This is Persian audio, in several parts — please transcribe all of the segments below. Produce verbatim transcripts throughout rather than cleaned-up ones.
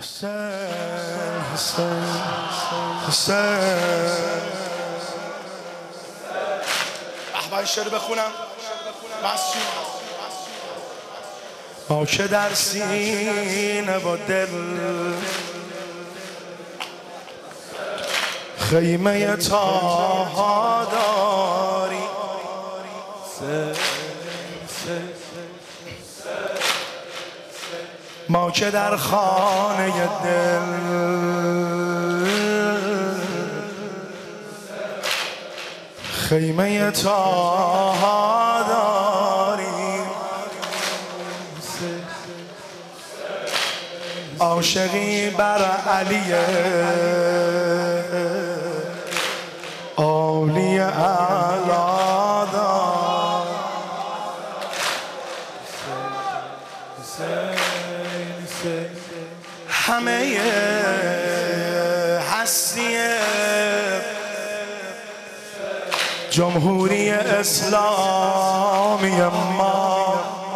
حسین حسین حسین احوال شعر بخونم بس ما که در سینه و دل خیمه تاها داری ما که در خانه دل خیمه تاها داریم عاشقی بر علی اولی اعلا دار همه هستی جمهوری اسلامی ما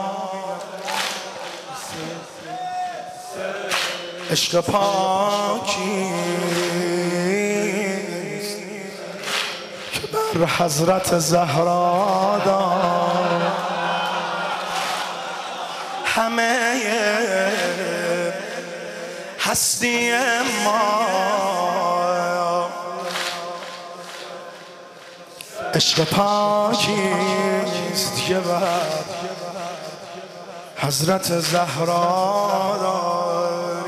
عشق پاکیست که بر حضرت زهرا دار همه هستی ما عشق پاکیست که بر حضرت زهرا داری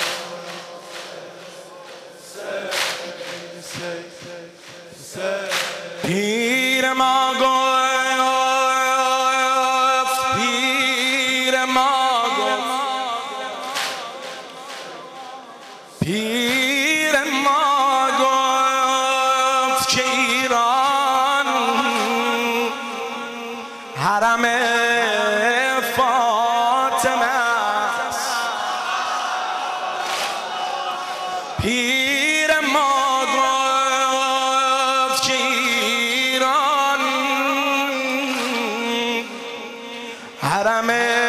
پیر ما گفت پیر ما گفت پیر ما گفت که ایران حرم فاطمه است پیر ما گفت که ایران حرم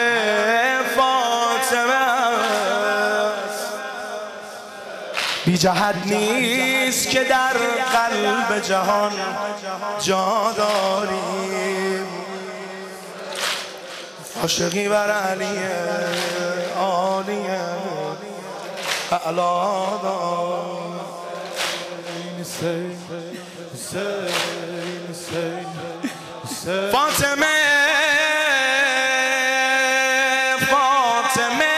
فاطمه است بی جهت نیست که در قلب جهان جا داریم عاشقی بر علی عالی اعلا دار فاطمه فاطمه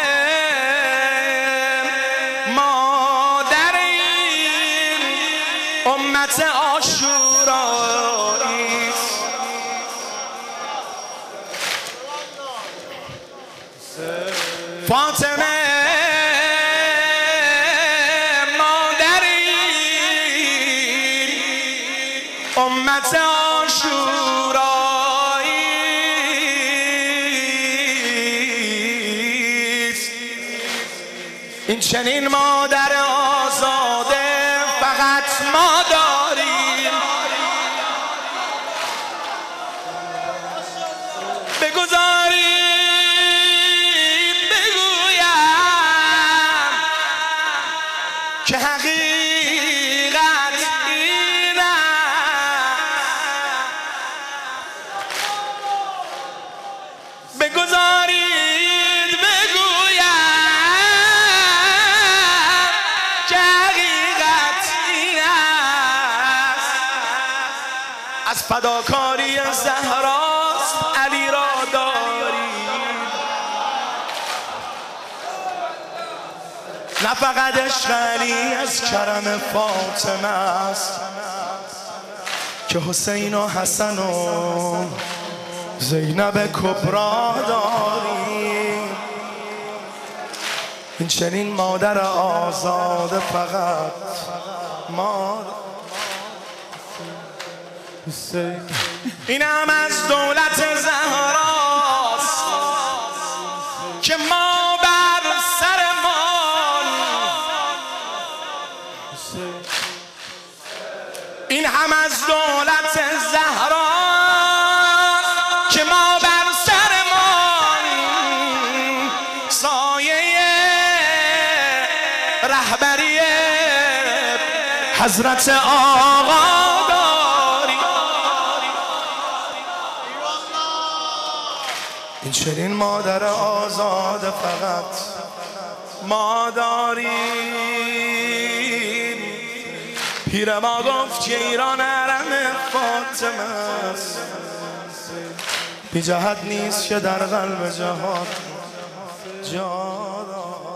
مادر این امت عاشورایی است فاطمه مادر این امت عاشورایی است این چنین مادر آزاده فقط ما داریم بگذاریم بگویم که حقیقت این است بگذارید بگویم که حقیقت این است از فداکاری زهراست علی را داریم نه فقط عشق علی از کرم فاطمه است که حسین و حسن و زینب کبرا داریم این چنین مادر آزاده فقط ما این هم از دولت زهراست که ما بر سرمان این هم از دولت زهراست که ما بر سرمان سایه رهبری حضرت آقا داری. این چنین مادر آزاد فقط ما داریم. پیر ما گفت که ایران حرم فاطمه است، بی جهت نیست که در قلب جهان جا دارد.